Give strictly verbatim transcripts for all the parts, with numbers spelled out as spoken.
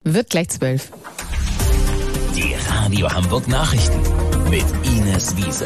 Wird gleich zwölf. Die Radio Hamburg Nachrichten mit Ines Wiese.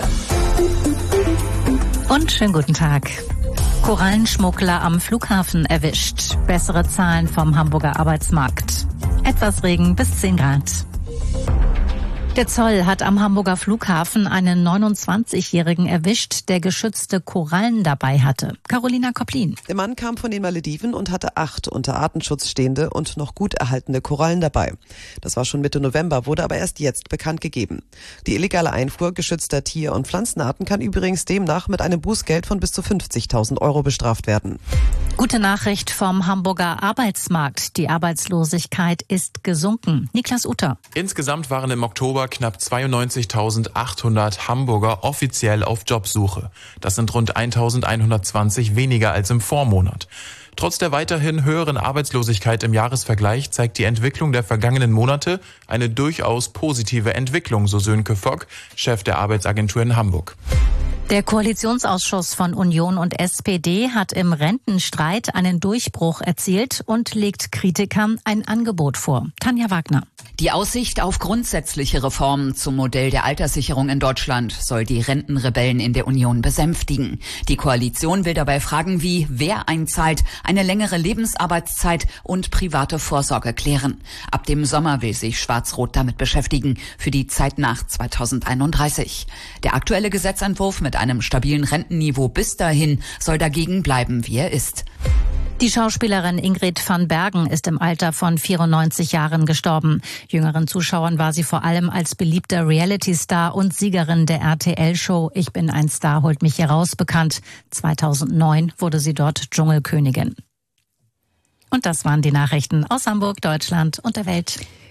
Und schönen guten Tag. Korallenschmuggler am Flughafen erwischt. Bessere Zahlen vom Hamburger Arbeitsmarkt. Etwas Regen bis zehn Grad. Der Zoll hat am Hamburger Flughafen einen neunundzwanzigjährigen erwischt, der geschützte Korallen dabei hatte. Carolina Kopplin. Der Mann kam von den Malediven und hatte acht unter Artenschutz stehende und noch gut erhaltene Korallen dabei. Das war schon Mitte November, wurde aber erst jetzt bekannt gegeben. Die illegale Einfuhr geschützter Tier- und Pflanzenarten kann übrigens demnach mit einem Bußgeld von bis zu fünfzigtausend Euro bestraft werden. Gute Nachricht vom Hamburger Arbeitsmarkt. Die Arbeitslosigkeit ist gesunken. Niklas Utter. Insgesamt waren im Oktober knapp zweiundneunzigtausendachthundert Hamburger offiziell auf Jobsuche. Das sind rund eintausendeinhundertzwanzig weniger als im Vormonat. Trotz der weiterhin höheren Arbeitslosigkeit im Jahresvergleich zeigt die Entwicklung der vergangenen Monate eine durchaus positive Entwicklung, so Sönke Fock, Chef der Arbeitsagentur in Hamburg. Der Koalitionsausschuss von Union und S P D hat im Rentenstreit einen Durchbruch erzielt und legt Kritikern ein Angebot vor. Tanja Wagner. Die Aussicht auf grundsätzliche Reformen zum Modell der Alterssicherung in Deutschland soll die Rentenrebellen in der Union besänftigen. Die Koalition will dabei Fragen wie, wer einzahlt, eine längere Lebensarbeitszeit und private Vorsorge klären. Ab dem Sommer will sich Schwarz-Rot damit beschäftigen, für die Zeit nach zweitausendeinunddreißig. Der aktuelle Gesetzentwurf mit einem stabilen Rentenniveau bis dahin soll dagegen bleiben, wie er ist. Die Schauspielerin Ingrid van Bergen ist im Alter von vierundneunzig Jahren gestorben. Jüngeren Zuschauern war sie vor allem als beliebter Reality-Star und Siegerin der R T L-Show Ich bin ein Star, holt mich hier raus bekannt. zweitausendneun wurde sie dort Dschungelkönigin. Und das waren die Nachrichten aus Hamburg, Deutschland und der Welt.